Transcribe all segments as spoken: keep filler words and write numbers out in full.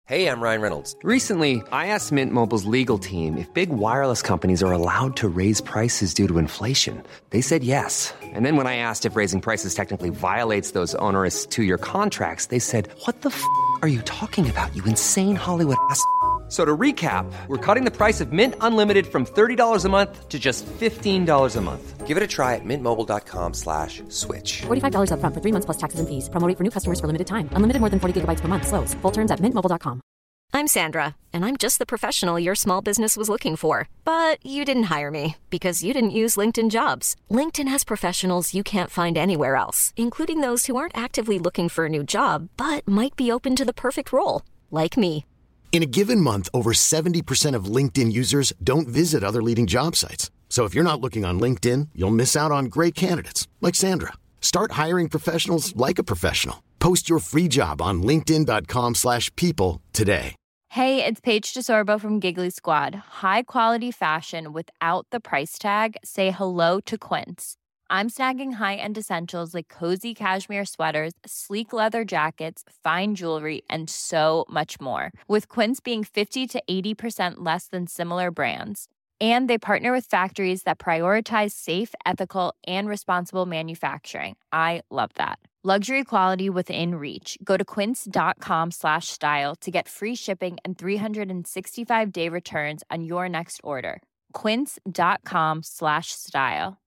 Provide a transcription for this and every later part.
Hey, I'm Ryan Reynolds. Recently, I asked Mint Mobile's legal team if big wireless companies are allowed to raise prices due to inflation. They said yes. And then when I asked if raising prices technically violates those onerous two-year contracts, they said, what the f*** are you talking about, you insane Hollywood ass f- So to recap, we're cutting the price of Mint Unlimited from thirty dollars a month to just fifteen dollars a month. Give it a try at mintmobile.com slash switch. forty-five dollars up front for three months plus taxes and fees. Promo rate for new customers for limited time. Unlimited more than forty gigabytes per month. Slows full terms at mint mobile dot com. I'm Sandra, and I'm just the professional your small business was looking for. But you didn't hire me because you didn't use LinkedIn Jobs. LinkedIn has professionals you can't find anywhere else, including those who aren't actively looking for a new job, but might be open to the perfect role, like me. In a given month, over seventy percent of LinkedIn users don't visit other leading job sites. So if you're not looking on LinkedIn, you'll miss out on great candidates like Sandra. Start hiring professionals like a professional. Post your free job on linkedin.com slash people today. Hey, it's Paige DeSorbo from Giggly Squad. High quality fashion without the price tag. Say hello to Quince. I'm snagging high-end essentials like cozy cashmere sweaters, sleek leather jackets, fine jewelry, and so much more. With Quince being fifty to eighty percent less than similar brands. And they partner with factories that prioritize safe, ethical, and responsible manufacturing. I love that. Luxury quality within reach. Go to quince.com slash style to get free shipping and three sixty-five day returns on your next order. Quince.com slash style.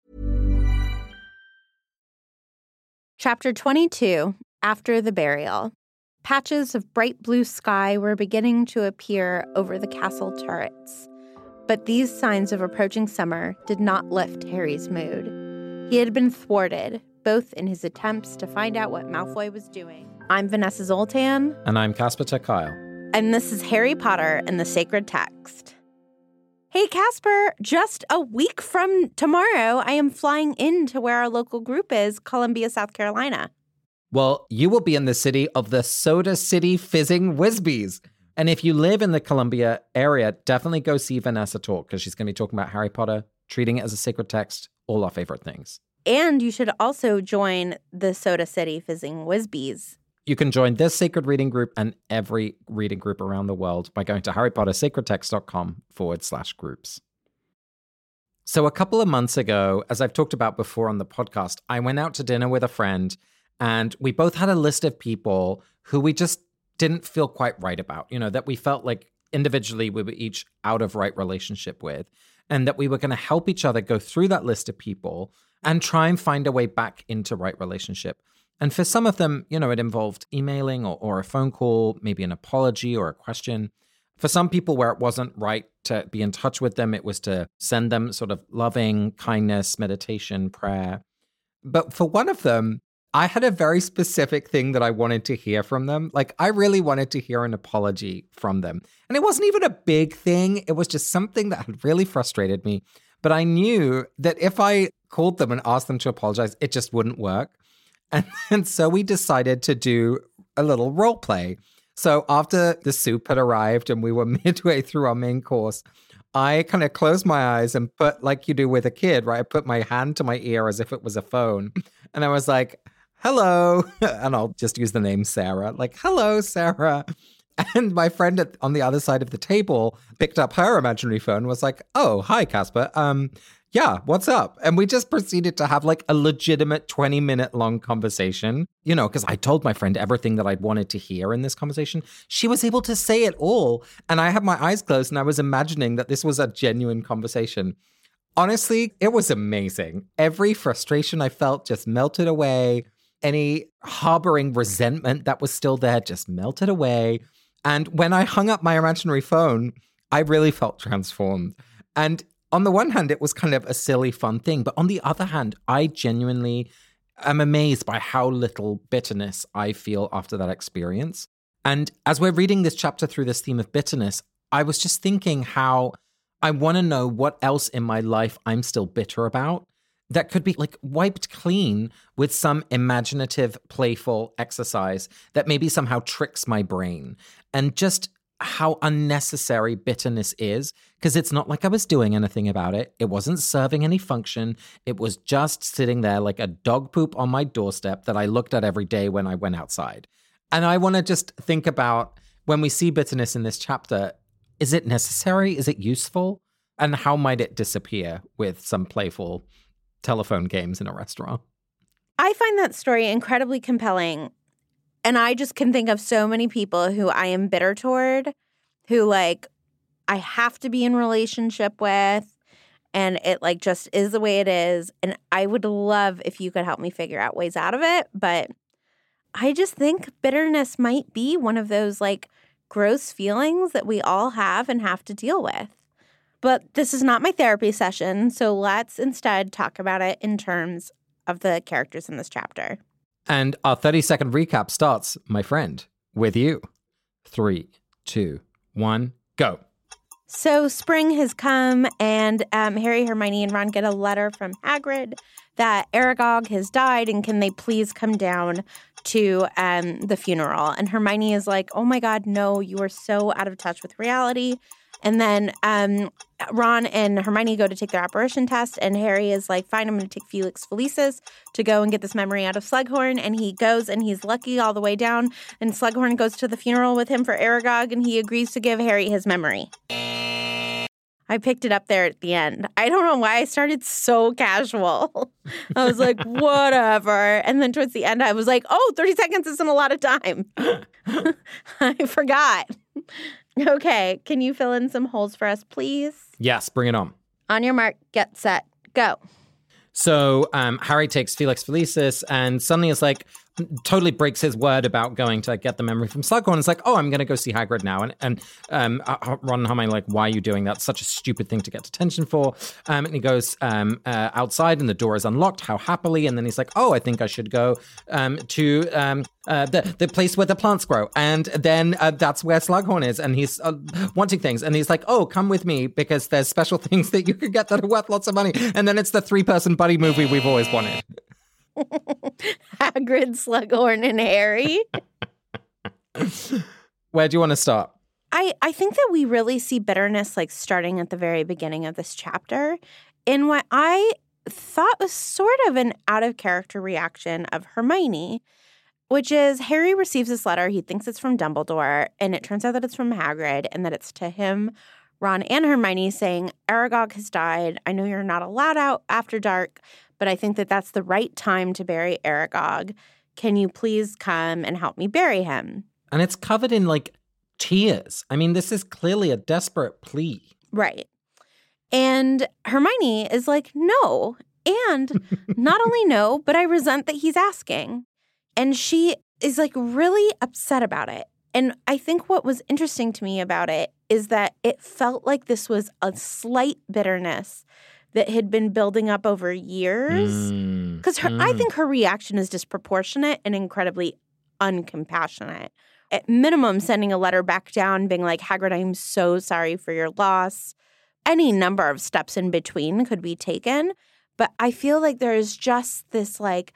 Chapter twenty-two, After the Burial. Patches of bright blue sky were beginning to appear over the castle turrets. But these signs of approaching summer did not lift Harry's mood. He had been thwarted, both in his attempts to find out what Malfoy was doing. I'm Vanessa Zoltan. And I'm Casper ter Kuile. And this is Harry Potter and the Sacred Text. Hey, Casper, just a week from tomorrow, I am flying into where our local group is, Columbia, South Carolina. Well, you will be in the city of the Soda City Fizzing Whizbees. And if you live in the Columbia area, definitely go see Vanessa talk, because she's going to be talking about Harry Potter, treating it as a sacred text, all our favorite things. And you should also join the Soda City Fizzing Whizbees. You can join this sacred reading group and every reading group around the world by going to harrypottersacredtext.com forward slash groups. So a couple of months ago, as I've talked about before on the podcast, I went out to dinner with a friend, and we both had a list of people who we just didn't feel quite right about, you know, that we felt like individually we were each out of right relationship with, and that we were going to help each other go through that list of people and try and find a way back into right relationship. And for some of them, you know, it involved emailing or, or a phone call, maybe an apology or a question. For some people where it wasn't right to be in touch with them, it was to send them sort of loving kindness, meditation, prayer. But for one of them, I had a very specific thing that I wanted to hear from them. Like, I really wanted to hear an apology from them. And it wasn't even a big thing. It was just something that had really frustrated me. But I knew that if I called them and asked them to apologize, it just wouldn't work. And, and so we decided to do a little role play. So after the soup had arrived and we were midway through our main course, I kind of closed my eyes and put, like you do with a kid, right? I put my hand to my ear as if it was a phone. And I was like, hello. And I'll just use the name Sarah. Like, hello, Sarah. And my friend at, on the other side of the table picked up her imaginary phone and was like, oh, hi, Casper. Um, yeah, what's up? And we just proceeded to have like a legitimate twenty minute long conversation, you know, because I told my friend everything that I'd wanted to hear in this conversation. She was able to say it all. And I had my eyes closed and I was imagining that this was a genuine conversation. Honestly, it was amazing. Every frustration I felt just melted away. Any harboring resentment that was still there just melted away. And when I hung up my imaginary phone, I really felt transformed. And on the one hand, it was kind of a silly, fun thing. But on the other hand, I genuinely am amazed by how little bitterness I feel after that experience. And as we're reading this chapter through this theme of bitterness, I was just thinking how I want to know what else in my life I'm still bitter about that could be like wiped clean with some imaginative, playful exercise that maybe somehow tricks my brain. And just how unnecessary bitterness is, because it's not like I was doing anything about it. It wasn't serving any function. It was just sitting there like a dog poop on my doorstep that I looked at every day when I went outside. And I want to just think about when we see bitterness in this chapter, is it necessary? Is it useful? And how might it disappear with some playful telephone games in a restaurant? I find that story incredibly compelling. And I just can think of so many people who I am bitter toward, who like I have to be in relationship with, and it like just is the way it is. And I would love if you could help me figure out ways out of it. But I just think bitterness might be one of those like gross feelings that we all have and have to deal with. But this is not my therapy session, so let's instead talk about it in terms of the characters in this chapter. And our thirty-second recap starts, my friend, with you. Three, two, one, go. So spring has come, and um, Harry, Hermione, and Ron get a letter from Hagrid that Aragog has died, and can they please come down to um, the funeral? And Hermione is like, oh my God, no, you are so out of touch with reality. And then um, Ron and Hermione go to take their apparition test, and Harry is like, fine, I'm going to take Felix Felicis to go and get this memory out of Slughorn. And he goes, and he's lucky all the way down. And Slughorn goes to the funeral with him for Aragog, and he agrees to give Harry his memory. I picked it up there at the end. I don't know why I started so casual. I was like, whatever. And then towards the end, I was like, oh, thirty seconds isn't a lot of time. I forgot. Okay, can you fill in some holes for us, please? Yes, bring it on. On your mark, get set, go. So um, Harry takes Felix Felicis and suddenly is like, totally breaks his word about going to get the memory from Slughorn. It's like, oh, I'm going to go see Hagrid now. And, and um, Ron and Hermione are like, why are you doing that? It's such a stupid thing to get detention for. Um, and he goes um, uh, outside and the door is unlocked. How happily. And then he's like, oh, I think I should go um, to um, uh, the, the place where the plants grow. And then uh, that's where Slughorn is. And he's uh, wanting things. And he's like, oh, come with me because there's special things that you could get that are worth lots of money. And then it's the three-person buddy movie we've always wanted. Hagrid, Slughorn, and Harry. Where do you want to start? I, I think that we really see bitterness like starting at the very beginning of this chapter in what I thought was sort of an out-of-character reaction of Hermione, which is Harry receives this letter. He thinks it's from Dumbledore, and it turns out that it's from Hagrid and that it's to him, Ron, and Hermione saying, Aragog has died. I know you're not allowed out after dark, but I think that that's the right time to bury Aragog. Can you please come and help me bury him? And it's covered in, like, tears. I mean, this is clearly a desperate plea. Right. And Hermione is like, no. And not only no, but I resent that he's asking. And she is, like, really upset about it. And I think what was interesting to me about it is that it felt like this was a slight bitterness that had been building up over years. Because mm, mm. I think her reaction is disproportionate and incredibly uncompassionate. At minimum, sending a letter back down, being like, Hagrid, I'm so sorry for your loss. Any number of steps in between could be taken. But I feel like there is just this, like,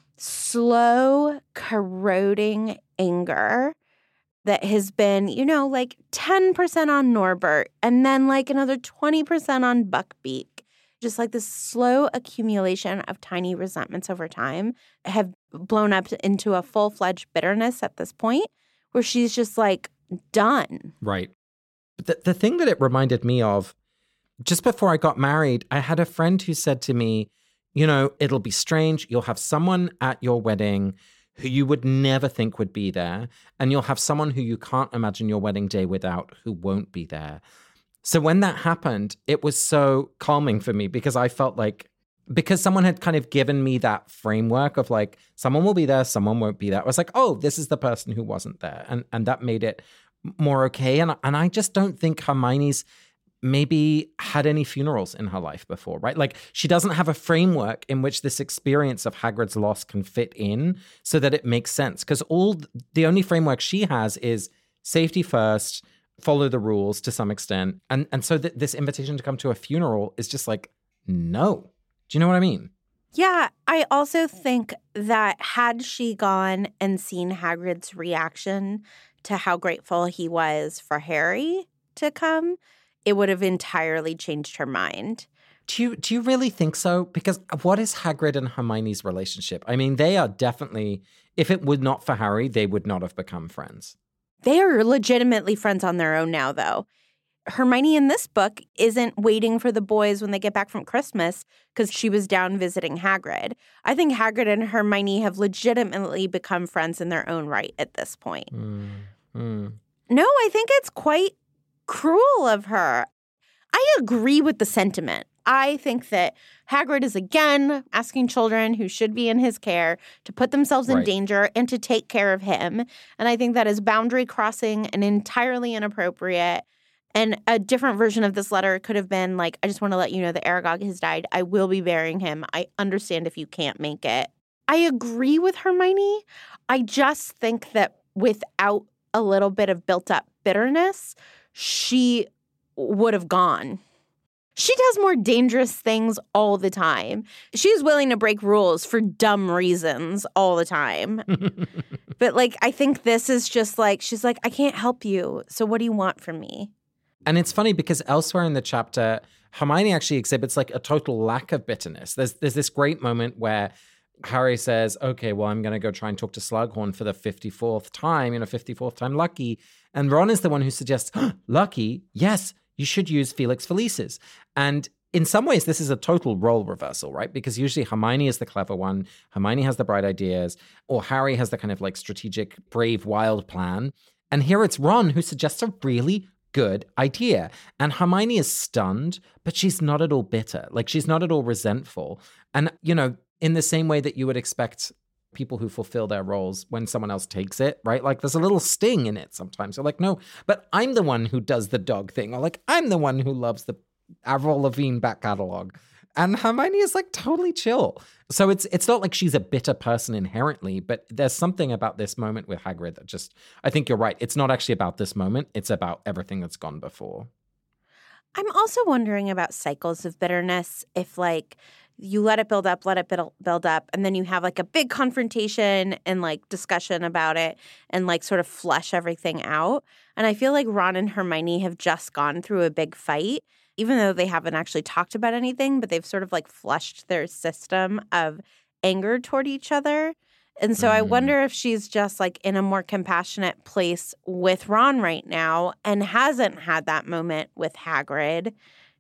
slow, corroding anger that has been, you know, like ten percent on Norbert and then like another twenty percent on Buckbeak. Just like this slow accumulation of tiny resentments over time have blown up into a full-fledged bitterness at this point where she's just like done. Right. The, the thing that it reminded me of, just before I got married, I had a friend who said to me, you know, it'll be strange. You'll have someone at your wedding who you would never think would be there, and you'll have someone who you can't imagine your wedding day without who won't be there. So when that happened, it was so calming for me because I felt like, because someone had kind of given me that framework of like, someone will be there, someone won't be there. I was like, oh, this is the person who wasn't there. And and that made it more okay. And, and I just don't think Hermione's maybe had any funerals in her life before, right? Like she doesn't have a framework in which this experience of Hagrid's loss can fit in so that it makes sense. Because all the only framework she has is safety first, follow the rules to some extent. And and so th- this invitation to come to a funeral is just like, no. Do you know what I mean? Yeah, I also think that had she gone and seen Hagrid's reaction to how grateful he was for Harry to come, it would have entirely changed her mind. Do you do you really think so? Because what is Hagrid and Hermione's relationship? I mean, they are definitely, if it were not for Harry, they would not have become friends. They are legitimately friends on their own now, though. Hermione in this book isn't waiting for the boys when they get back from Christmas because she was down visiting Hagrid. I think Hagrid and Hermione have legitimately become friends in their own right at this point. Mm, mm. No, I think it's quite cruel of her. I agree with the sentiment. I think that Hagrid is, again, asking children who should be in his care to put themselves in Right. danger and to take care of him. And I think that is boundary crossing and entirely inappropriate. And a different version of this letter could have been like, I just want to let you know that Aragog has died. I will be burying him. I understand if you can't make it. I agree with Hermione. I just think that without a little bit of built-up bitterness, she would have gone. She does more dangerous things all the time. She's willing to break rules for dumb reasons all the time. But, like, I think this is just like, she's like, I can't help you. So what do you want from me? And it's funny because elsewhere in the chapter, Hermione actually exhibits like a total lack of bitterness. There's there's this great moment where Harry says, okay, well, I'm going to go try and talk to Slughorn for the fifty-fourth time, you know, fifty-fourth time lucky. And Ron is the one who suggests, oh, lucky? Yes, you should use Felix Felicis. And in some ways, this is a total role reversal, right? Because usually Hermione is the clever one. Hermione has the bright ideas, or Harry has the kind of like strategic, brave, wild plan. And here it's Ron who suggests a really good idea. And Hermione is stunned, but she's not at all bitter. Like, she's not at all resentful. And, you know, in the same way that you would expect people who fulfill their roles when someone else takes it, right? Like, there's a little sting in it sometimes. You're like, no, but I'm the one who does the dog thing. Or like, I'm the one who loves the Avril Lavigne back catalog. And Hermione is like totally chill. So it's it's not like she's a bitter person inherently, but there's something about this moment with Hagrid that just, I think you're right. It's not actually about this moment. It's about everything that's gone before. I'm also wondering about cycles of bitterness. If, like, you let it build up, let it build up, and then you have, like, a big confrontation and, like, discussion about it and, like, sort of flush everything out. And I feel like Ron and Hermione have just gone through a big fight, even though they haven't actually talked about anything, but they've sort of, like, flushed their system of anger toward each other. And so mm. I wonder if she's just, like, in a more compassionate place with Ron right now and hasn't had that moment with Hagrid.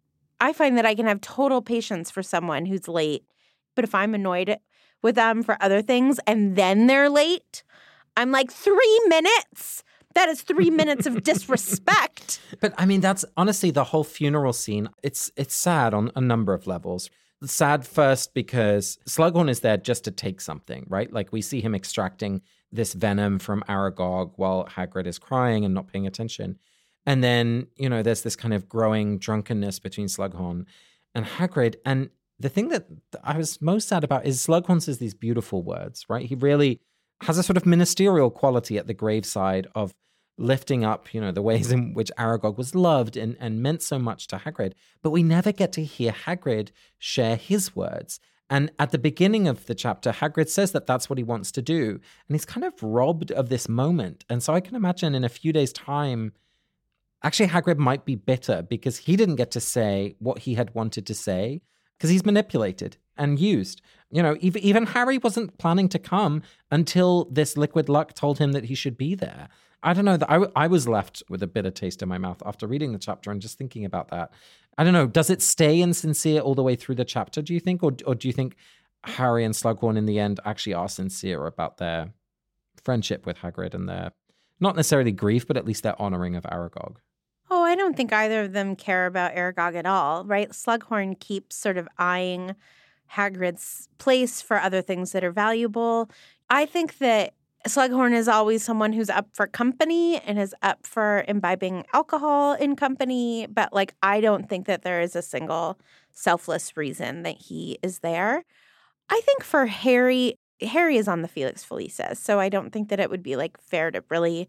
I find that I can have total patience for someone who's late, but if I'm annoyed with them for other things and then they're late, I'm like, three minutes? That is three minutes of disrespect. But I mean, that's honestly the whole funeral scene. It's it's sad on a number of levels. Sad first because Slughorn is there just to take something, right? Like, we see him extracting this venom from Aragog while Hagrid is crying and not paying attention. And then, you know, there's this kind of growing drunkenness between Slughorn and Hagrid. And the thing that I was most sad about is Slughorn says these beautiful words, right? He really has a sort of ministerial quality at the graveside of lifting up, you know, the ways in which Aragog was loved and, and meant so much to Hagrid. But we never get to hear Hagrid share his words. And at the beginning of the chapter, Hagrid says that that's what he wants to do. And he's kind of robbed of this moment. And so I can imagine in a few days' time, actually Hagrid might be bitter because he didn't get to say what he had wanted to say because he's manipulated and used. You know, even, even Harry wasn't planning to come until this liquid luck told him that he should be there. I don't know. I, I was left with a bitter taste in my mouth after reading the chapter and just thinking about that. I don't know. Does it stay insincere all the way through the chapter, do you think? Or, or do you think Harry and Slughorn in the end actually are sincere about their friendship with Hagrid and their, not necessarily grief, but at least their honoring of Aragog? Oh, I don't think either of them care about Aragog at all, right? Slughorn keeps sort of eyeing Hagrid's place for other things that are valuable. I think that Slughorn is always someone who's up for company and is up for imbibing alcohol in company. But, like, I don't think that there is a single selfless reason that he is there. I think for Harry, Harry is on the Felix Felicis. So I don't think that it would be, like, fair to really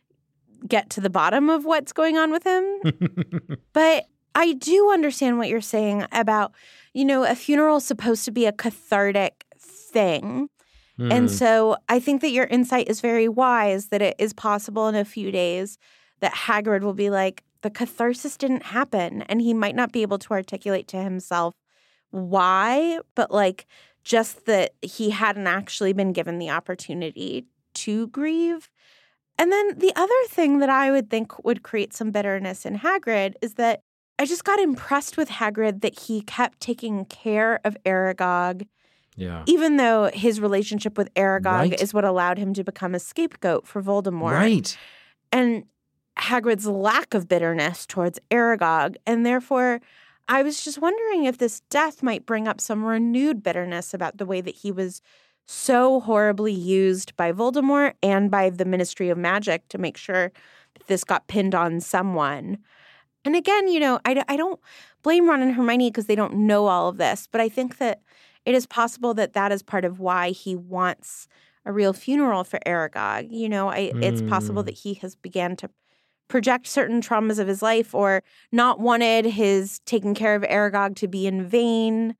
get to the bottom of what's going on with him. But I do understand what you're saying about, you know, a funeral is supposed to be a cathartic thing. Mm. And so I think that your insight is very wise, that it is possible in a few days that Hagrid will be like, the catharsis didn't happen. And he might not be able to articulate to himself why, but, like, just that he hadn't actually been given the opportunity to grieve. And then the other thing that I would think would create some bitterness in Hagrid is that I just got impressed with Hagrid that he kept taking care of Aragog, yeah. even though his relationship with Aragog Right. is what allowed him to become a scapegoat for Voldemort. Right. And Hagrid's lack of bitterness towards Aragog. And therefore, I was just wondering if this death might bring up some renewed bitterness about the way that he was so horribly used by Voldemort and by the Ministry of Magic to make sure that this got pinned on someone. And again, you know, I, I don't blame Ron and Hermione because they don't know all of this, but I think that it is possible that that is part of why he wants a real funeral for Aragog. You know, I, mm. it's possible that he has began to project certain traumas of his life or not wanted his taking care of Aragog to be in vain.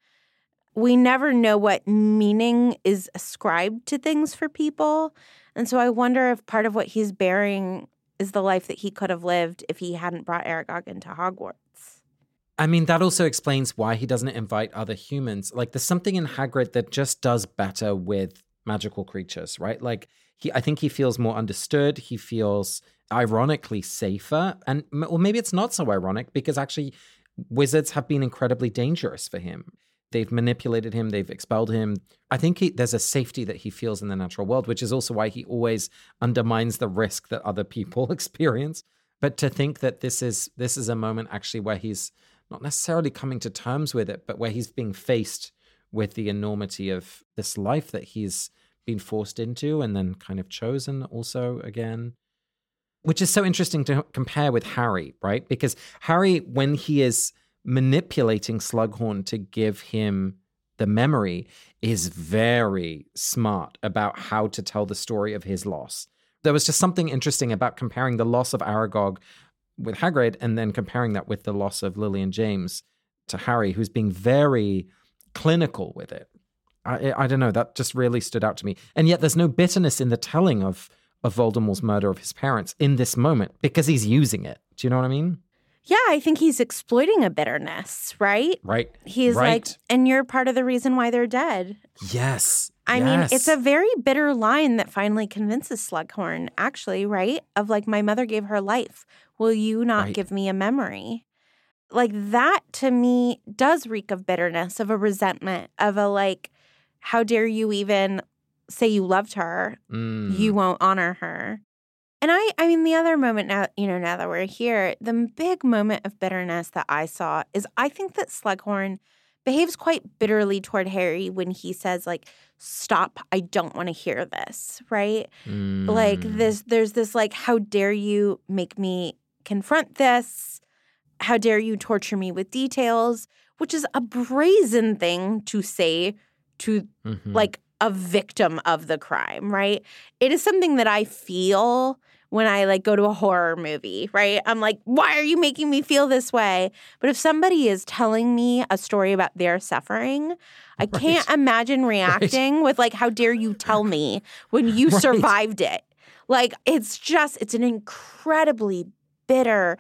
We never know what meaning is ascribed to things for people. And so I wonder if part of what he's bearing is the life that he could have lived if he hadn't brought Aragog into Hogwarts. I mean, that also explains why he doesn't invite other humans. Like, there's something in Hagrid that just does better with magical creatures, right? Like, he, I think he feels more understood. He feels ironically safer. And well, maybe it's not so ironic because actually wizards have been incredibly dangerous for him. They've manipulated him. They've expelled him. I think he, there's a safety that he feels in the natural world, which is also why he always undermines the risk that other people experience. But to think that this is this is a moment actually where he's not necessarily coming to terms with it, but where he's being faced with the enormity of this life that he's been forced into and then kind of chosen also again, which is so interesting to compare with Harry, right? Because Harry, when he is manipulating Slughorn to give him the memory, is very smart about how to tell the story of his loss. There was just something interesting about comparing the loss of Aragog with Hagrid and then comparing that with the loss of Lily and James to Harry, who's being very clinical with it. I, I don't know, that just really stood out to me. And yet there's no bitterness in the telling of, of Voldemort's murder of his parents in this moment because he's using it. Do you know what I mean? Yeah, I think he's exploiting a bitterness, right? Right. He's right. like, and you're part of the reason why they're dead. Yes. I yes. mean, it's a very bitter line that finally convinces Slughorn, actually, right? Of like, my mother gave her life. Will you not right. give me a memory? Like that to me does reek of bitterness, of a resentment, of a like, how dare you even say you loved her? Mm. You won't honor her. And I, I mean, the other moment now, you know, now that we're here, the big moment of bitterness that I saw is I think that Slughorn behaves quite bitterly toward Harry when he says, like, stop, I don't want to hear this, right? Mm. Like this, there's this like, how dare you make me confront this? How dare you torture me with details? Which is a brazen thing to say to mm-hmm. like a victim of the crime, right? It is something that I feel when I like go to a horror movie, right? I'm like, why are you making me feel this way? But if somebody is telling me a story about their suffering, I right. can't imagine reacting right. with like, how dare you tell me when you right. survived it? Like, it's just, it's an incredibly bitter,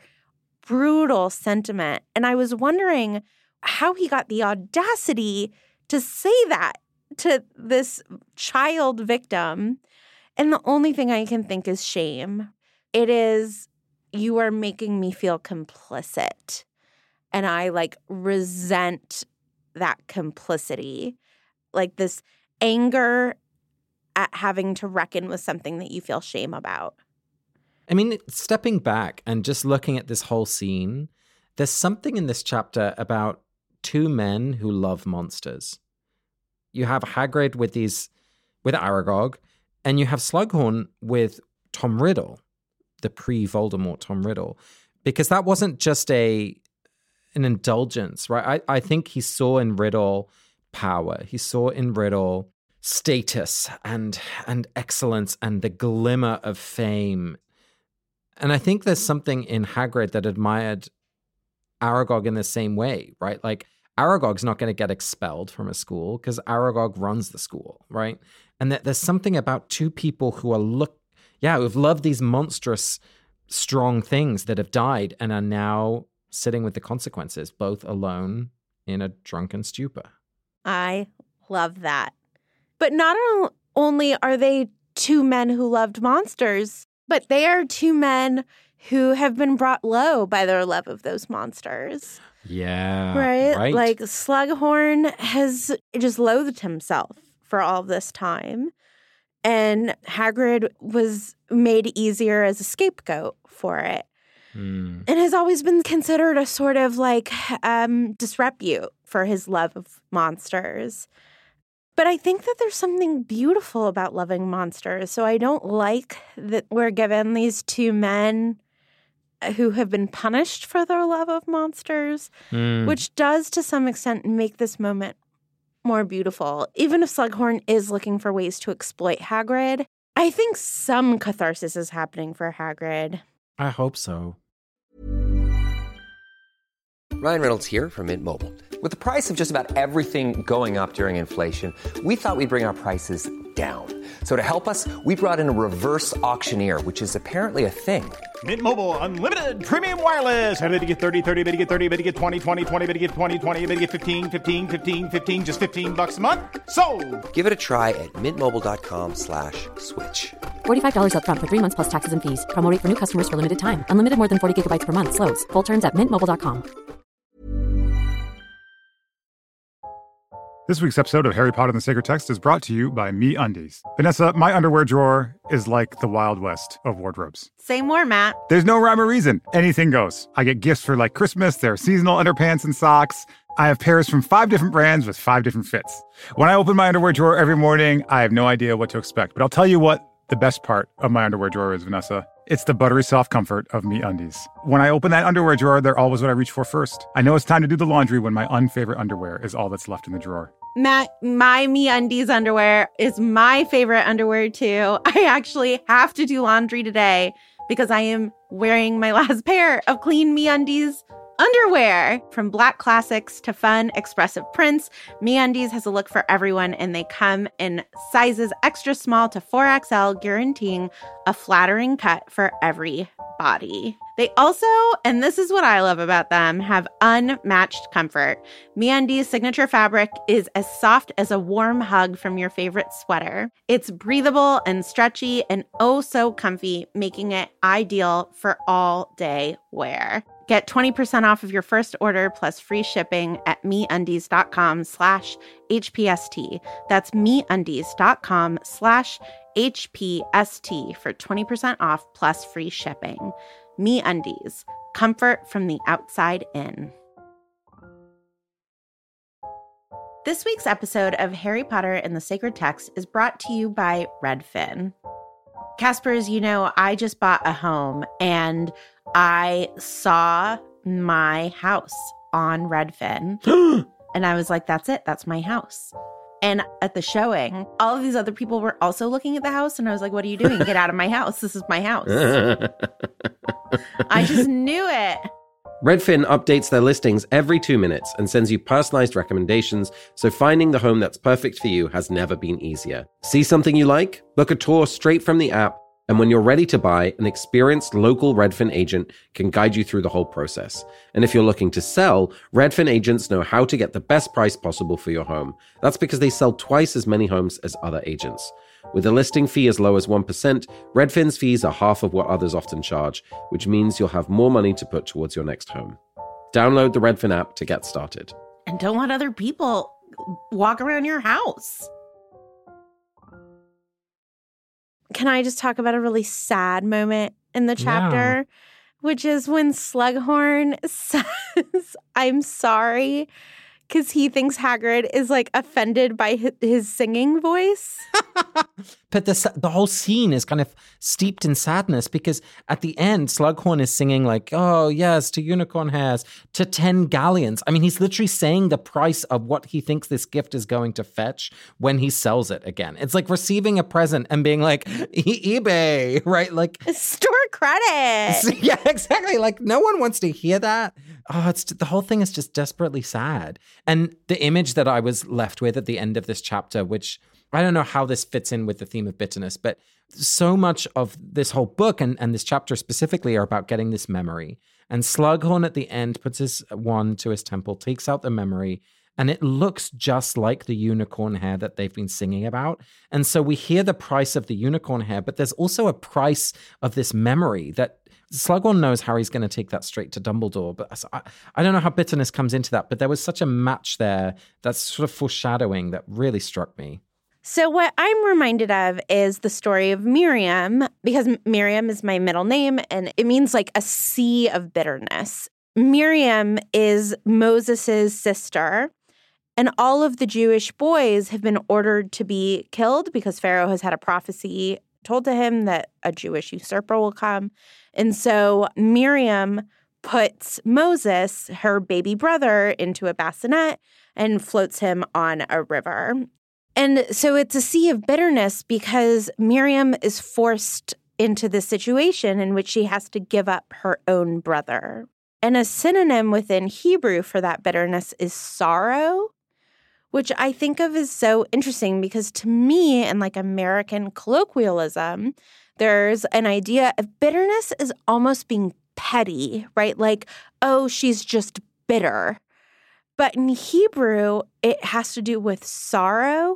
brutal sentiment. And I was wondering how he got the audacity to say that to this child victim. And the only thing I can think is shame. It is, you are making me feel complicit. And I like resent that complicity. Like this anger at having to reckon with something that you feel shame about. I mean, stepping back and just looking at this whole scene, there's something in this chapter about two men who love monsters. You have Hagrid with these, with Aragog, and you have Slughorn with Tom Riddle, the pre-Voldemort Tom Riddle, because that wasn't just a an indulgence, right? I, I think he saw in Riddle power. He saw in Riddle status and and excellence and the glimmer of fame. And I think there's something in Hagrid that admired Aragog in the same way, right? Like, Aragog's not going to get expelled from a school because Aragog runs the school, right? And that there's something about two people who are look, yeah, who've loved these monstrous, strong things that have died and are now sitting with the consequences, both alone in a drunken stupor. I love that. But not only are they two men who loved monsters, But they are two men who have been brought low by their love of those monsters. Yeah. Right? Right. Like Slughorn has just loathed himself for all this time. And Hagrid was made easier as a scapegoat for it. Mm. And has always been considered a sort of like um, disrepute for his love of monsters. But I think that there's something beautiful about loving monsters. So I don't like that we're given these two men who have been punished for their love of monsters, Mm. which does to some extent make this moment more beautiful. Even if Slughorn is looking for ways to exploit Hagrid, I think some catharsis is happening for Hagrid. I hope so. Ryan Reynolds here from Mint Mobile. With the price of just about everything going up during inflation, we thought we'd bring our prices down. So to help us, we brought in a reverse auctioneer, which is apparently a thing. Mint Mobile Unlimited Premium Wireless. How to get thirty, thirty, how to get thirty, how to get twenty, twenty, twenty, how to get twenty, twenty, how to get fifteen, fifteen, fifteen, fifteen, just fifteen bucks a month? Sold! Give it a try at mintmobile.com slash switch. forty-five dollars up front for three months plus taxes and fees. Promo rate for new customers for limited time. Unlimited more than forty gigabytes per month. Slows full terms at mint mobile dot com. This week's episode of Harry Potter and the Sacred Text is brought to you by MeUndies. Vanessa, my underwear drawer is like the Wild West of wardrobes. Say more, Matt. There's no rhyme or reason. Anything goes. I get gifts for like Christmas. There are seasonal underpants and socks. I have pairs from five different brands with five different fits. When I open my underwear drawer every morning, I have no idea what to expect. But I'll tell you what the best part of my underwear drawer is, Vanessa. It's the buttery soft comfort of MeUndies. When I open that underwear drawer, they're always what I reach for first. I know it's time to do the laundry when my unfavorite underwear is all that's left in the drawer. Matt, my MeUndies underwear is my favorite underwear too. I actually have to do laundry today because I am wearing my last pair of clean MeUndies underwear. From black classics to fun, expressive prints, MeUndies has a look for everyone, and they come in sizes extra small to four X L, guaranteeing a flattering cut for every body. They also, and this is what I love about them, have unmatched comfort. MeUndies' signature fabric is as soft as a warm hug from your favorite sweater. It's breathable and stretchy and oh so comfy, making it ideal for all-day wear. Get twenty percent off of your first order plus free shipping at MeUndies.com slash HPST. That's MeUndies.com slash HPST for twenty percent off plus free shipping. MeUndies, comfort from the outside in. This week's episode of Harry Potter and the Sacred Text is brought to you by Redfin. Casper, as you know, I just bought a home and I saw my house on Redfin. And I was like, that's it. That's my house. And at the showing, all of these other people were also looking at the house. And I was like, what are you doing? Get out of my house. This is my house. I just knew it. Redfin updates their listings every two minutes and sends you personalized recommendations, so finding the home that's perfect for you has never been easier. See something you like? Book a tour straight from the app, and when you're ready to buy, an experienced local Redfin agent can guide you through the whole process. And if you're looking to sell, Redfin agents know how to get the best price possible for your home. That's because they sell twice as many homes as other agents. With a listing fee as low as one percent, Redfin's fees are half of what others often charge, which means you'll have more money to put towards your next home. Download the Redfin app to get started. And don't let other people walk around your house. Can I just talk about a really sad moment in the chapter? Yeah. Which is when Slughorn says, I'm sorry, because he thinks Hagrid is, like, offended by his, his singing voice. But the, the whole scene is kind of steeped in sadness because at the end, Slughorn is singing like, oh, yes, to unicorn hairs, to ten galleons. I mean, he's literally saying the price of what he thinks this gift is going to fetch when he sells it again. It's like receiving a present and being like, e- eBay, right? Like store credit. Yeah, exactly. Like no one wants to hear that. Oh, it's the whole thing is just desperately sad. And the image that I was left with at the end of this chapter, which I don't know how this fits in with the theme of bitterness, but so much of this whole book and, and this chapter specifically are about getting this memory. And Slughorn at the end puts his wand to his temple, takes out the memory, And it looks just like the unicorn hair that they've been singing about. And so we hear the price of the unicorn hair, but there's also a price of this memory that Slughorn knows Harry's going to take that straight to Dumbledore. But I, I don't know how bitterness comes into that, but there was such a match there, that's sort of foreshadowing that really struck me. So what I'm reminded of is the story of Miriam, because Miriam is my middle name, and it means like a sea of bitterness. Miriam is Moses' sister. And all of the Jewish boys have been ordered to be killed because Pharaoh has had a prophecy told to him that a Jewish usurper will come. And so Miriam puts Moses, her baby brother, into a bassinet and floats him on a river. And so it's a sea of bitterness because Miriam is forced into this situation in which she has to give up her own brother. And a synonym within Hebrew for that bitterness is sorrow, which I think of as so interesting because to me, in like American colloquialism, there's an idea of bitterness as almost being petty, right? Like, oh, she's just bitter. But in Hebrew, it has to do with sorrow.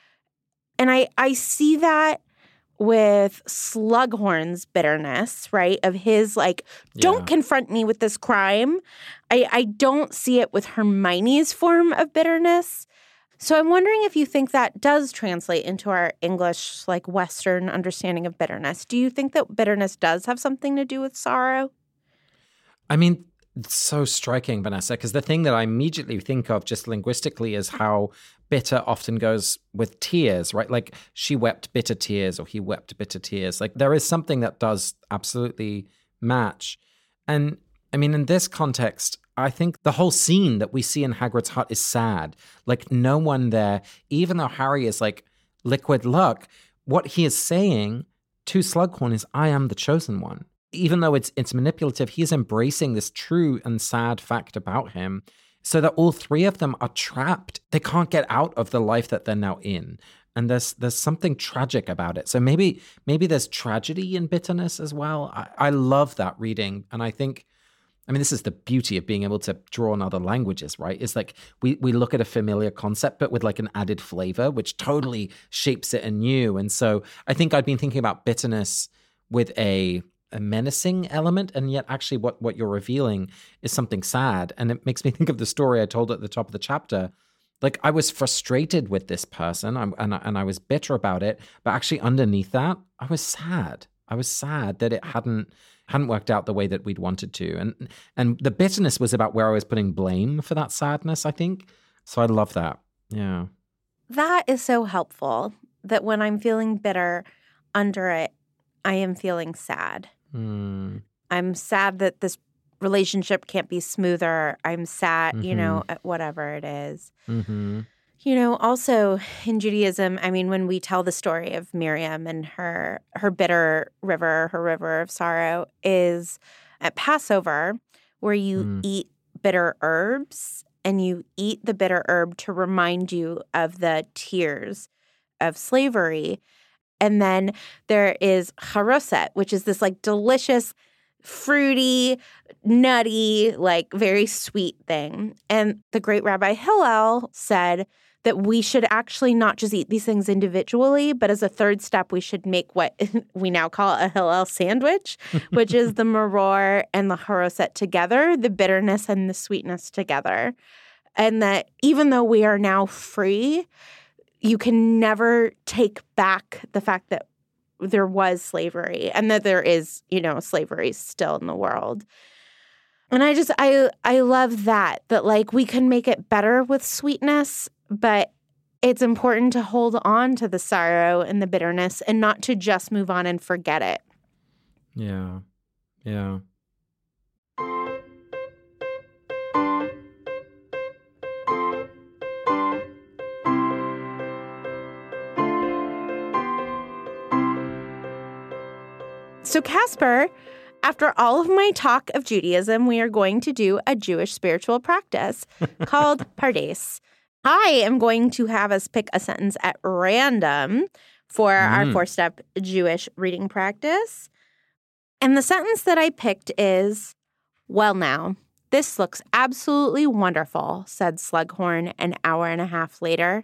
And I, I see that with Slughorn's bitterness, right? Of his like, don't yeah. confront me with this crime. I, I don't see it with Hermione's form of bitterness. So I'm wondering if you think that does translate into our English, like Western understanding of bitterness. Do you think that bitterness does have something to do with sorrow? I mean, it's so striking, Vanessa, because the thing that I immediately think of just linguistically is how bitter often goes with tears, right? Like she wept bitter tears or he wept bitter tears. Like there is something that does absolutely match. And I mean, in this context, I think the whole scene that we see in Hagrid's hut is sad. Like no one there, even though Harry is like liquid luck, what he is saying to Slughorn is, I am the chosen one. Even though it's it's manipulative, he's embracing this true and sad fact about him so that all three of them are trapped. They can't get out of the life that they're now in. And there's there's something tragic about it. So maybe maybe there's tragedy in bitterness as well. I, I love that reading. And I think, I mean, this is the beauty of being able to draw in other languages, right? It's like we we look at a familiar concept, but with like an added flavor, which totally shapes it anew. And so I think I've been thinking about bitterness with a, a menacing element, and yet actually what, what you're revealing is something sad. And it makes me think of the story I told at the top of the chapter. Like I was frustrated with this person I'm, and, I, and I was bitter about it, but actually underneath that, I was sad. I was sad that it hadn't hadn't worked out the way that we'd wanted to. And and the bitterness was about where I was putting blame for that sadness, I think. So I love that. Yeah. That is so helpful, that when I'm feeling bitter under it, I am feeling sad. Mm. I'm sad that this relationship can't be smoother. I'm sad, mm-hmm. you know, at whatever it is. Mm-hmm. You know, also in Judaism, I mean, when we tell the story of Miriam and her her bitter river, her river of sorrow, is at Passover, where you mm. eat bitter herbs, and you eat the bitter herb to remind you of the tears of slavery. And then there is charoset, which is this like delicious, fruity, nutty, like very sweet thing. And the great Rabbi Hillel said that we should actually not just eat these things individually, but as a third step, we should make what we now call a Hillel sandwich, which is the maror and the charoset together, the bitterness and the sweetness together. And that even though we are now free, you can never take back the fact that there was slavery and that there is, you know, slavery still in the world. And I just, I, I love that, that like we can make it better with sweetness, but it's important to hold on to the sorrow and the bitterness and not to just move on and forget it. Yeah. Yeah. So Casper, after all of my talk of Judaism, we are going to do a Jewish spiritual practice called Pardes. I am going to have us pick a sentence at random for mm. our four-step Jewish reading practice. And the sentence that I picked is, well now, This looks absolutely wonderful, said Slughorn an hour and a half later.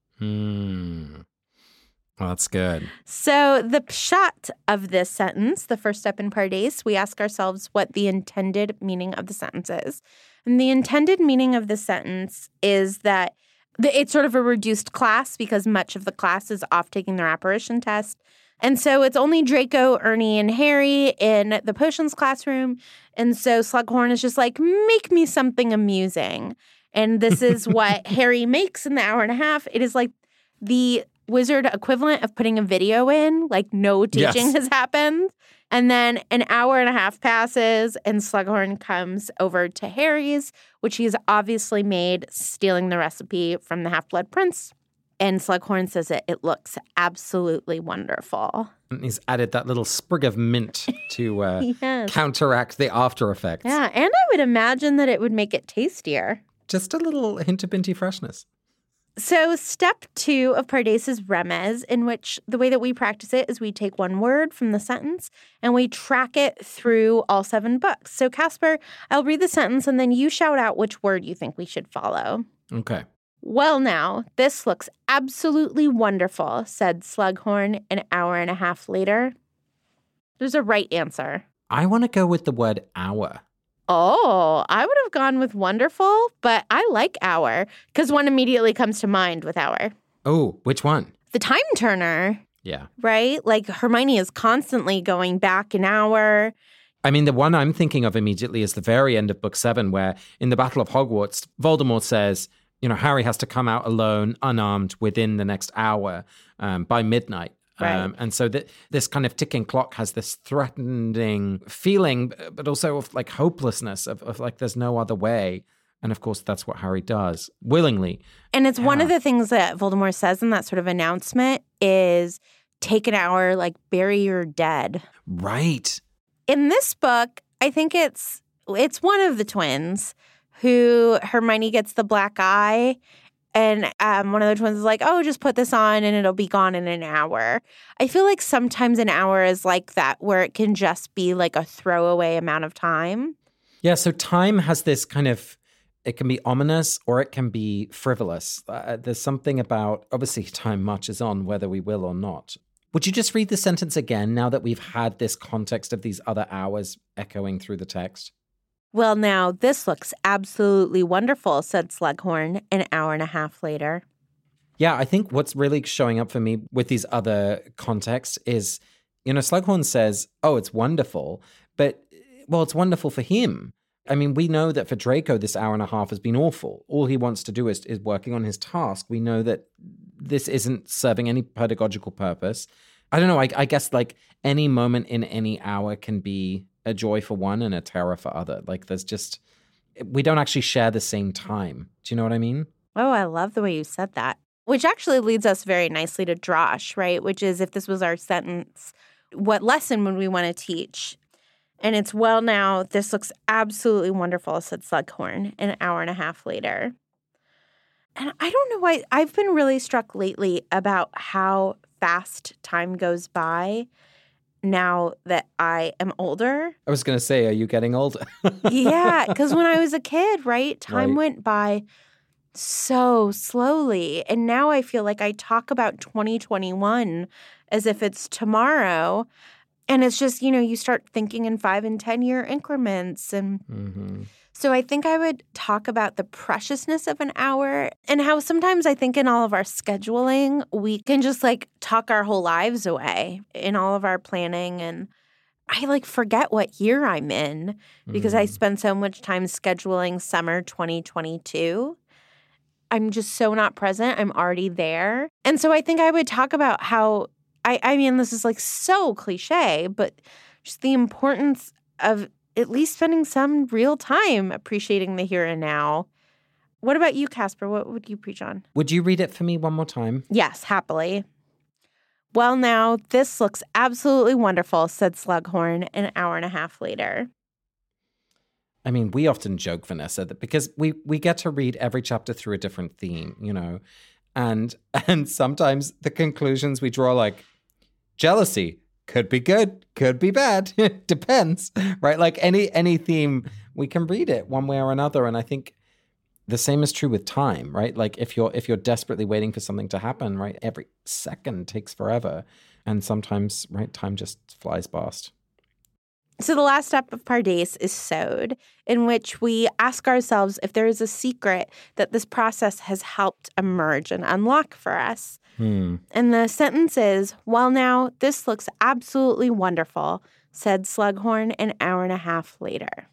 Hmm. Well, that's good. So the pshat of this sentence, the first step in Pardes, we ask ourselves what the intended meaning of the sentence is. And the intended meaning of the sentence is that the, it's sort of a reduced class because much of the class is off taking their apparition test. And so it's only Draco, Ernie, and Harry in the potions classroom. And so Slughorn is just like, make me something amusing. And this is what Harry makes in the hour and a half. It is like the wizard equivalent of putting a video in, like no teaching yes. has happened. And then an hour and a half passes and Slughorn comes over to Harry's, which he's obviously made, stealing the recipe from the Half-Blood Prince. And Slughorn says it, it looks absolutely wonderful. And he's added that little sprig of mint to uh, yes. counteract the after effects. Yeah, and I would imagine that it would make it tastier. Just a little hint of minty freshness. So step two of Pardes is remez, in which the way that we practice it is we take one word from the sentence and we track it through all seven books. So Casper, I'll read the sentence and then you shout out which word you think we should follow. Okay. Well, now, this looks absolutely wonderful, said Slughorn an hour and a half later. There's a right answer. I want to go with the word hour. Oh, I would have gone with wonderful, but I like hour because one immediately comes to mind with hour. Oh, which one? The time turner. Yeah. Right? Like Hermione is constantly going back an hour. I mean, the one I'm thinking of immediately is the very end of book seven, where in the Battle of Hogwarts, Voldemort says, you know, Harry has to come out alone, unarmed, within the next hour um, by midnight. Right. Um, and so th- this kind of ticking clock has this threatening feeling, but also of like hopelessness, of, of like there's no other way. And of course, that's what Harry does, willingly. And it's yeah. one of the things that Voldemort says in that sort of announcement is take an hour, like bury your dead. Right. In this book, I think it's it's one of the twins who Hermione gets the black eye. And um, one of the twins is like, oh, just put this on and it'll be gone in an hour. I feel like sometimes an hour is like that, where it can just be like a throwaway amount of time. Yeah, so time has this kind of, it can be ominous or it can be frivolous. Uh, there's something about, obviously time marches on whether we will or not. Would you just read the sentence again now that we've had this context of these other hours echoing through the text? Well, now, this looks absolutely wonderful, said Slughorn an hour and a half later. Yeah, I think what's really showing up for me with these other contexts is, you know, Slughorn says, oh, it's wonderful, but, well, it's wonderful for him. I mean, we know that for Draco, this hour and a half has been awful. All he wants to do is, is working on his task. We know that this isn't serving any pedagogical purpose. I don't know, I, I guess, like, any moment in any hour can be a joy for one and a terror for other. Like there's just, we don't actually share the same time. Do you know what I mean? Oh, I love the way you said that. Which actually leads us very nicely to Drosh, right? Which is, if this was our sentence, what lesson would we want to teach? And it's, well, now, this looks absolutely wonderful, said Slughorn an hour and a half later. And I don't know why, I've been really struck lately about how fast time goes by now that I am older. I was going to say, are you getting older? Yeah, because when I was a kid, right, time right. went by so slowly. And now I feel like I talk about twenty twenty-one as if it's tomorrow. And it's just, you know, you start thinking in five and ten year increments. And mm-hmm. so I think I would talk about the preciousness of an hour and how sometimes I think in all of our scheduling, we can just like talk our whole lives away in all of our planning. And I like forget what year I'm in because mm. I spend so much time scheduling summer twenty twenty-two. I'm just so not present. I'm already there. And so I think I would talk about how, I, I mean, this is like so cliche, but just the importance of at least spending some real time appreciating the here and now. What about you, Casper? What would you preach on? Would you read it for me one more time? Yes, happily. Well, now, this looks absolutely wonderful, said Slughorn an hour and a half later. I mean, we often joke, Vanessa, that because we, we get to read every chapter through a different theme, you know, and and sometimes the conclusions we draw, like jealousy, could be good, could be bad, depends, right? Like any any theme we can read it one way or another. And I think the same is true with time, right? Like if you're if you're desperately waiting for something to happen, right, every second takes forever. And sometimes, right, time just flies past. So the last step of Pardes is Sod, in which we ask ourselves if there is a secret that this process has helped emerge and unlock for us. Hmm. And the sentence is, well, now, this looks absolutely wonderful, said Slughorn an hour and a half later.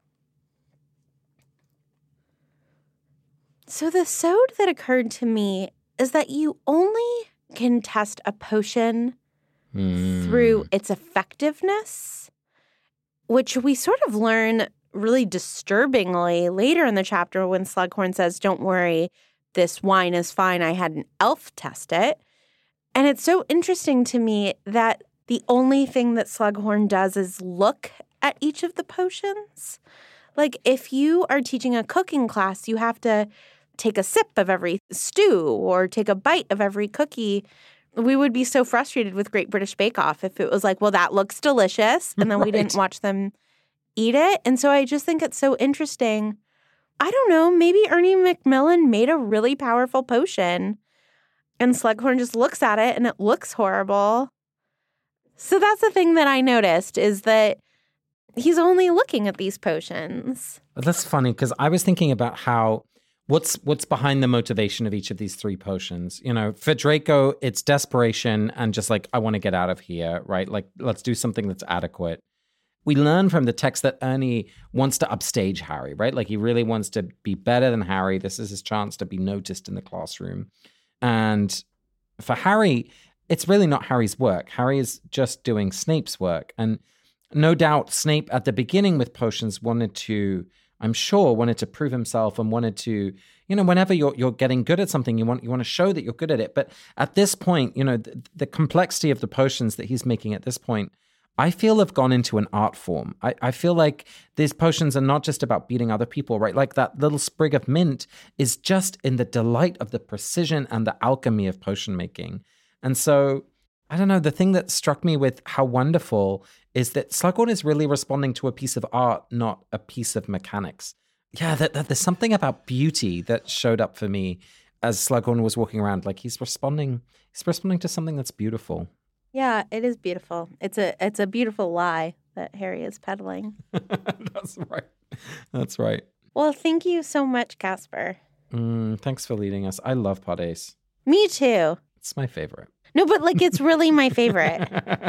So the Sod that occurred to me is that you only can test a potion hmm. through its effectiveness, which we sort of learn really disturbingly later in the chapter when Slughorn says, don't worry, this wine is fine. I had an elf test it. And it's so interesting to me that the only thing that Slughorn does is look at each of the potions. Like if you are teaching a cooking class, you have to take a sip of every stew or take a bite of every cookie. We would be so frustrated with Great British Bake Off if it was like, well, that looks delicious, and then right. we didn't watch them eat it. And so I just think it's so interesting. I don't know, maybe Ernie Macmillan made a really powerful potion, and Slughorn just looks at it and it looks horrible. So that's the thing that I noticed, is that he's only looking at these potions. That's funny, because I was thinking about how What's what's behind the motivation of each of these three potions? You know, for Draco, it's desperation and just like, I want to get out of here, right? Like, let's do something that's adequate. We learn from the text that Ernie wants to upstage Harry, right? Like, he really wants to be better than Harry. This is his chance to be noticed in the classroom. And for Harry, it's really not Harry's work. Harry is just doing Snape's work. And no doubt Snape at the beginning with potions wanted to... I'm sure wanted to prove himself and wanted to, you know, whenever you're you're getting good at something, you want you want to show that you're good at it. But at this point, you know, the, the complexity of the potions that he's making at this point, I feel have gone into an art form. I, I feel like these potions are not just about beating other people, right? Like that little sprig of mint is just in the delight of the precision and the alchemy of potion making. And so, I don't know, the thing that struck me with how wonderful is that Slughorn is really responding to a piece of art, not a piece of mechanics. Yeah, that, that there's something about beauty that showed up for me as Slughorn was walking around. Like he's responding, he's responding to something that's beautiful. Yeah, it is beautiful. It's a it's a beautiful lie that Harry is peddling. That's right. That's right. Well, thank you so much, Casper. Mm, thanks for leading us. I love Pardes. Me too. It's my favorite. No, but like it's really my favorite.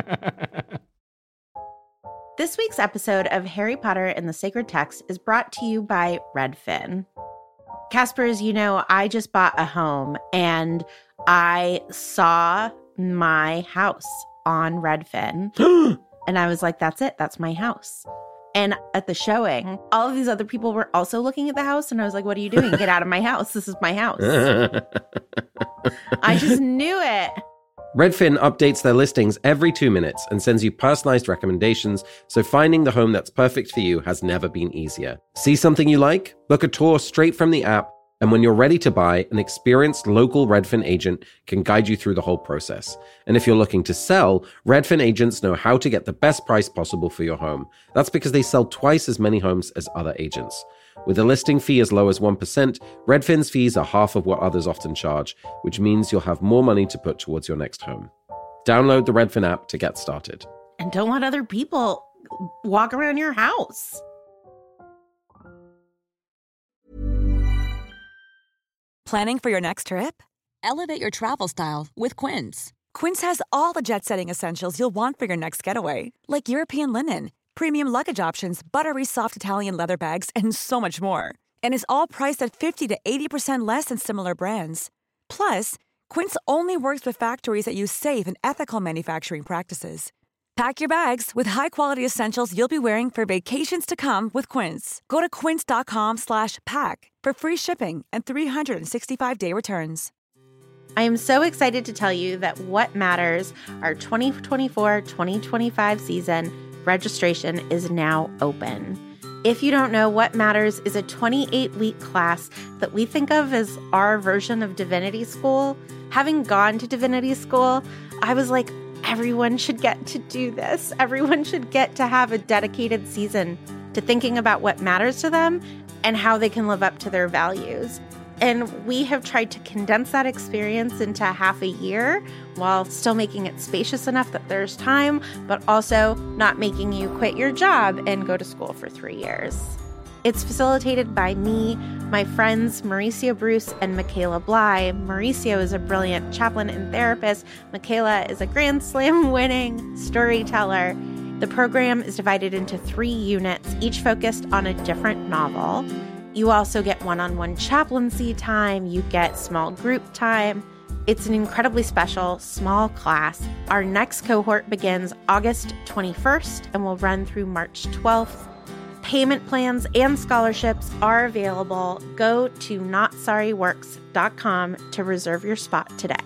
This week's episode of Harry Potter and the Sacred Text is brought to you by Redfin. Casper, as you know, I just bought a home and I saw my house on Redfin. And I was like, that's it. That's my house. And at the showing, all of these other people were also looking at the house. And I was like, what are you doing? Get out of my house. This is my house. I just knew it. Redfin updates their listings every two minutes and sends you personalized recommendations, so finding the home that's perfect for you has never been easier. See something you like? Book a tour straight from the app, and when you're ready to buy, an experienced local Redfin agent can guide you through the whole process. And if you're looking to sell, Redfin agents know how to get the best price possible for your home. That's because they sell twice as many homes as other agents. With a listing fee as low as one percent, Redfin's fees are half of what others often charge, which means you'll have more money to put towards your next home. Download the Redfin app to get started. And don't let other people walk around your house. Planning for your next trip? Elevate your travel style with Quince. Quince has all the jet-setting essentials you'll want for your next getaway, like European linen, premium luggage options, buttery soft Italian leather bags, and so much more. And is all priced at fifty to eighty percent less than similar brands. Plus, Quince only works with factories that use safe and ethical manufacturing practices. Pack your bags with high-quality essentials you'll be wearing for vacations to come with Quince. Go to quince.com slash pack for free shipping and three sixty-five day returns. I am so excited to tell you that What Matters, our twenty twenty-four twenty twenty-five season, registration is now open. If you don't know, What Matters is a twenty-eight week class that we think of as our version of Divinity School. Having gone to Divinity School, I was like, everyone should get to do this. Everyone should get to have a dedicated season to thinking about what matters to them and how they can live up to their values. And we have tried to condense that experience into half a year while still making it spacious enough that there's time, but also not making you quit your job and go to school for three years. It's facilitated by me, my friends Mauricio Bruce and Michaela Bly. Mauricio is a brilliant chaplain and therapist. Michaela is a Grand Slam winning storyteller. The program is divided into three units, each focused on a different novel. You also get one-on-one chaplaincy time. You get small group time. It's an incredibly special small class. Our next cohort begins August twenty-first and will run through March twelfth. Payment plans and scholarships are available. Go to not sorry works dot com to reserve your spot today.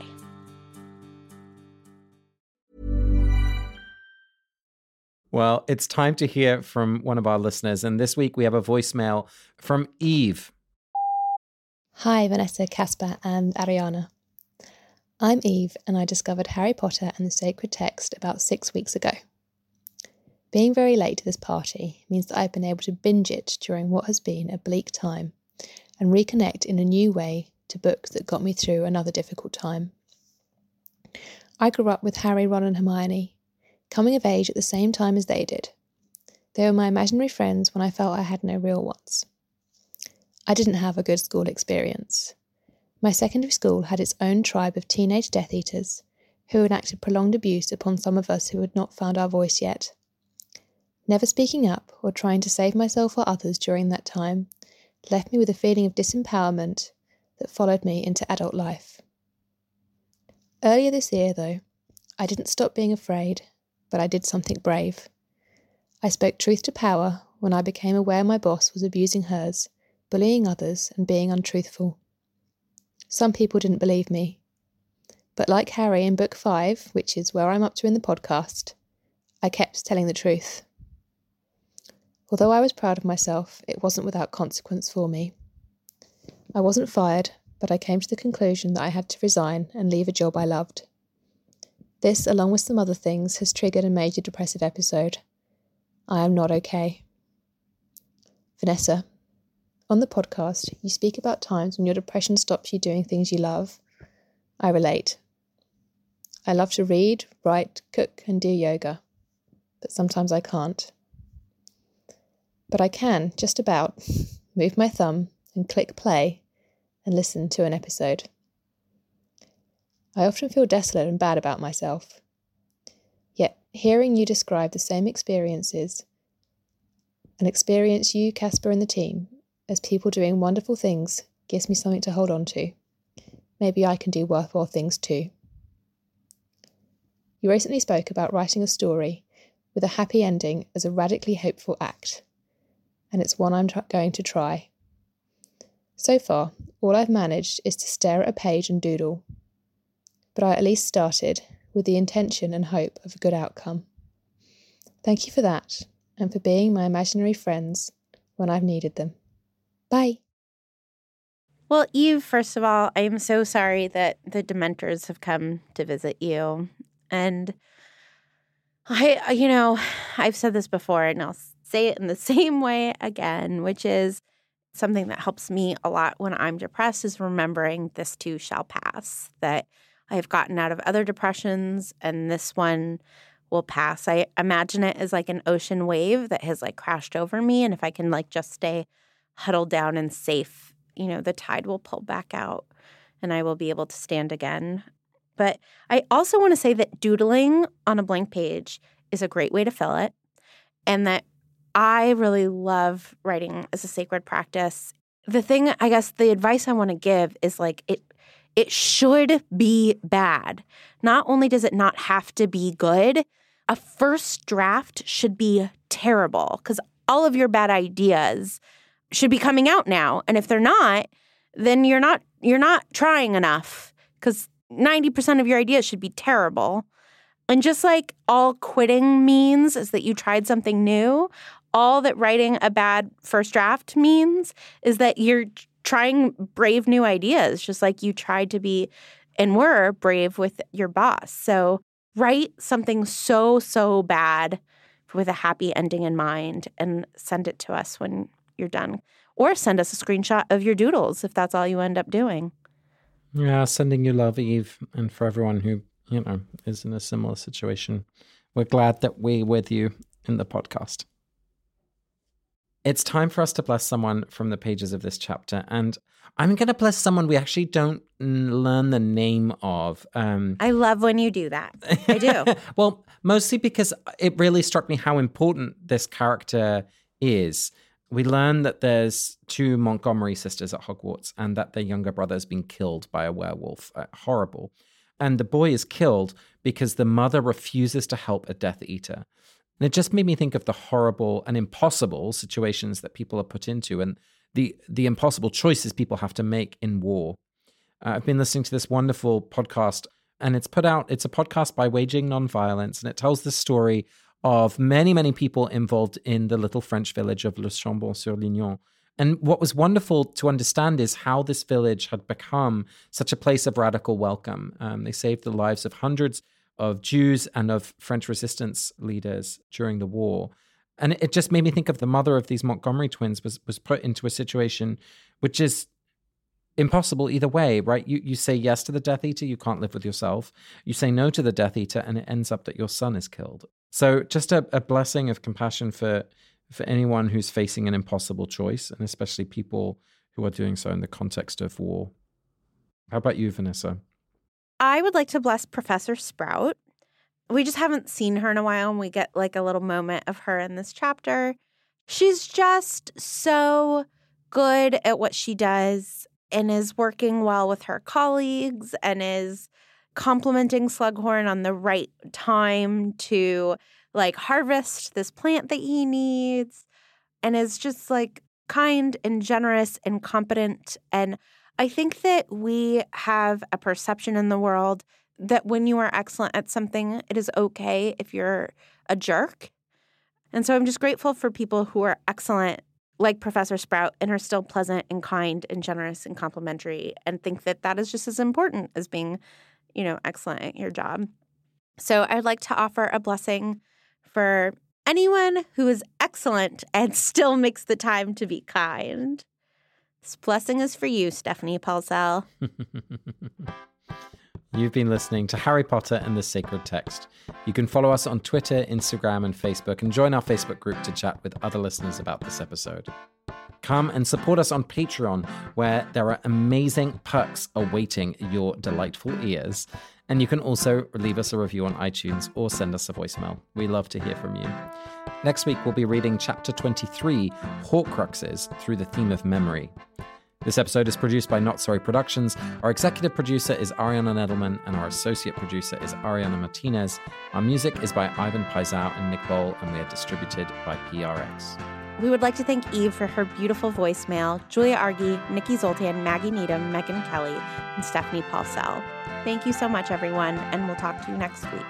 Well, it's time to hear from one of our listeners. And this week we have a voicemail from Eve. Hi, Vanessa, Casper, and Ariana. I'm Eve, and I discovered Harry Potter and the Sacred Text about six weeks ago. Being very late to this party means that I've been able to binge it during what has been a bleak time and reconnect in a new way to books that got me through another difficult time. I grew up with Harry, Ron, and Hermione, coming of age at the same time as they did. They were my imaginary friends when I felt I had no real ones. I didn't have a good school experience. My secondary school had its own tribe of teenage Death Eaters who enacted prolonged abuse upon some of us who had not found our voice yet. Never speaking up or trying to save myself or others during that time left me with a feeling of disempowerment that followed me into adult life. Earlier this year, though, I didn't stop being afraid, but I did something brave. I spoke truth to power when I became aware my boss was abusing hers, bullying others, and being untruthful. Some people didn't believe me. But like Harry in book five, which is where I'm up to in the podcast, I kept telling the truth. Although I was proud of myself, it wasn't without consequence for me. I wasn't fired, but I came to the conclusion that I had to resign and leave a job I loved. This, along with some other things, has triggered a major depressive episode. I am not okay. Vanessa, on the podcast, you speak about times when your depression stops you doing things you love. I relate. I love to read, write, cook, and do yoga, but sometimes I can't. But I can, just about, move my thumb and click play and listen to an episode. I often feel desolate and bad about myself. Yet, hearing you describe the same experiences, and experience you, Casper, and the team, as people doing wonderful things, gives me something to hold on to. Maybe I can do worthwhile things too. You recently spoke about writing a story with a happy ending as a radically hopeful act, and it's one I'm tr- going to try. So far, all I've managed is to stare at a page and doodle. But I at least started with the intention and hope of a good outcome. Thank you for that, and for being my imaginary friends when I've needed them. Bye. Well, Eve, first of all, I am so sorry that the Dementors have come to visit you. And I, you know, I've said this before, and I'll say it in the same way again, which is something that helps me a lot when I'm depressed is remembering this too shall pass, that I've gotten out of other depressions, and this one will pass. I imagine it as like an ocean wave that has like crashed over me, and if I can like just stay huddled down and safe, you know, the tide will pull back out, and I will be able to stand again. But I also want to say that doodling on a blank page is a great way to fill it, and that I really love writing as a sacred practice. The thing, I guess, the advice I want to give is like it It should be bad. Not only does it not have to be good, a first draft should be terrible because all of your bad ideas should be coming out now. And if they're not, then you're not you're not trying enough because ninety percent of your ideas should be terrible. And just like all quitting means is that you tried something new, all that writing a bad first draft means is that you're trying brave new ideas, just like you tried to be and were brave with your boss. So write something so, so bad with a happy ending in mind and send it to us when you're done. Or send us a screenshot of your doodles if that's all you end up doing. Yeah, sending you love, Eve, and for everyone who, you know, is in a similar situation. We're glad that we're with you in the podcast. It's time for us to bless someone from the pages of this chapter, and I'm going to bless someone we actually don't learn the name of. Um, I love when you do that. I do. Well, mostly because it really struck me how important this character is. We learn that there's two Montgomery sisters at Hogwarts and that their younger brother has been killed by a werewolf. Uh, horrible. And the boy is killed because the mother refuses to help a Death Eater. And it just made me think of the horrible and impossible situations that people are put into and the, the impossible choices people have to make in war. Uh, I've been listening to this wonderful podcast, and it's put out, it's a podcast by Waging Nonviolence, and it tells the story of many, many people involved in the little French village of Le Chambon-sur-Lignon. And what was wonderful to understand is how this village had become such a place of radical welcome. Um, they saved the lives of hundreds of Jews and of French resistance leaders during the war. And it just made me think of the mother of these Montgomery twins was was put into a situation which is impossible either way, right? You you say yes to the Death Eater, you can't live with yourself. You say no to the Death Eater, and it ends up that your son is killed. So just a, a blessing of compassion for for anyone who's facing an impossible choice, and especially people who are doing so in the context of war. How about you, Vanessa? I would like to bless Professor Sprout. We just haven't seen her in a while, and we get like a little moment of her in this chapter. She's just so good at what she does and is working well with her colleagues and is complimenting Slughorn on the right time to like harvest this plant that he needs, and is just like kind and generous and competent. And I think that we have a perception in the world that when you are excellent at something, it is okay if you're a jerk. And so I'm just grateful for people who are excellent, like Professor Sprout, and are still pleasant and kind and generous and complimentary, and think that that is just as important as being, you know, excellent at your job. So I'd like to offer a blessing for anyone who is excellent and still makes the time to be kind. This blessing is for you, Stephanie Paulsell. You've been listening to Harry Potter and the Sacred Text. You can follow us on Twitter, Instagram, and Facebook, and join our Facebook group to chat with other listeners about this episode. Come and support us on Patreon, where there are amazing perks awaiting your delightful ears. And you can also leave us a review on iTunes or send us a voicemail. We love to hear from you. Next week, we'll be reading Chapter twenty-three, Horcruxes, through the theme of memory. This episode is produced by Not Sorry Productions. Our executive producer is Ariana Nedelman, and our associate producer is Ariana Martinez. Our music is by Ivan Paisau and Nick Bowl, and we are distributed by P R X. We would like to thank Eve for her beautiful voicemail, Julia Argy, Nikki Zoltan, Maggie Needham, Megan Kelly, and Stephanie Paulsell. Thank you so much, everyone, and we'll talk to you next week.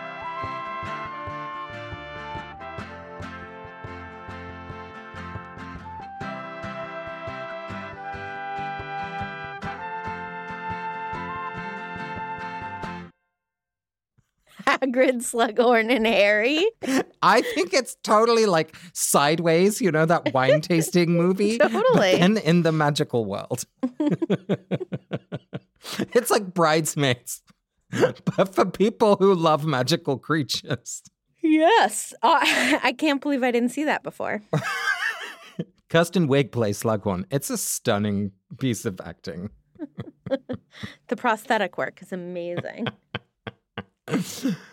Hagrid, Slughorn, and Harry. I think it's totally like Sideways, you know, that wine tasting movie. Totally. And in the magical world. It's like Bridesmaids, but for people who love magical creatures. Yes. Uh, I can't believe I didn't see that before. Kirsten Wiig plays Slughorn. It's a stunning piece of acting. The prosthetic work is amazing.